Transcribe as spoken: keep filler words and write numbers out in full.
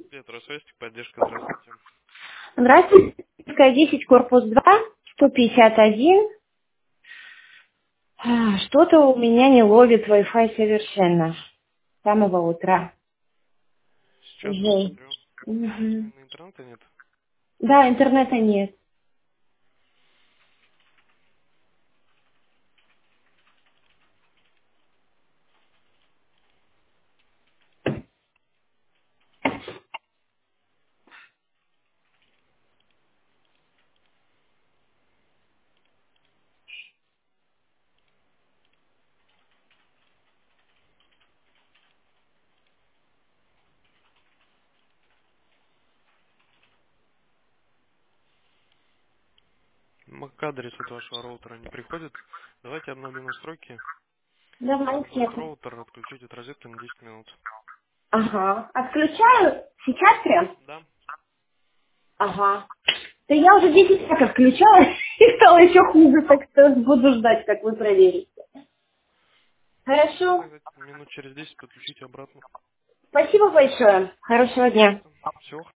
Петра, связь, поддержка, здравствуйте. Здравствуйте. десять, корпус два, сто пятьдесят один. А, Что-то у меня не ловит Wi-Fi совершенно. С самого утра. Сейчас Уже. посмотрю. Мгм. Именно интернета нет. Да, интернета нет. Мак-адрес от вашего роутера не приходит. Давайте обновим настройки. Давайте. Будет роутер, отключить от розетки на десять минут. Ага. Отключаю? Сейчас прям? Да. Ага. Да я уже десять раз отключала и стало еще хуже, так что буду ждать, как вы проверите. Ну, Хорошо. тогда минут через десять подключите обратно. Спасибо большое. Хорошего дня. Пожалуйста. Всего